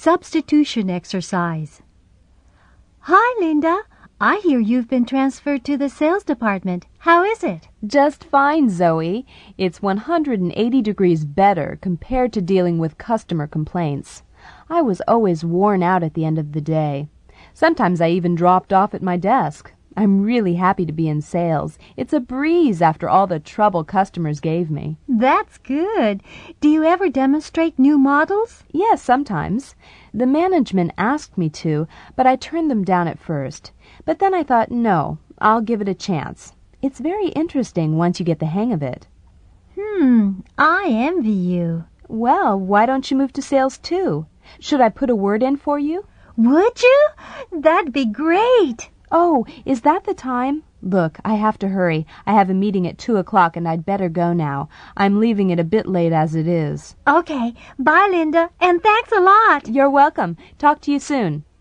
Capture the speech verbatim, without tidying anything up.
Substitution exercise. Hi, Linda. I hear you've been transferred to the sales department. How is it? Just fine, Zoe. It's one hundred eighty degrees better compared to dealing with customer complaints. I was always worn out at the end of the day. Sometimes I even dropped off at my desk. I'm really happy to be in sales. It's a breeze after all the trouble customers gave me. That's good. Do you ever demonstrate new models? Yes, sometimes. The management asked me to, but I turned them down at first. But then I thought, no, I'll give it a chance. It's very interesting once you get the hang of it. Hmm, I envy you. Well, why don't you move to sales too? Should I put a word in for you? Would you? That'd be great. Oh, is that the time? Look, I have to hurry. I have a meeting at two o'clock and I'd better go now. I'm leaving it a bit late as it is. Okay, bye, Linda, and thanks a lot. You're welcome. Talk to you soon.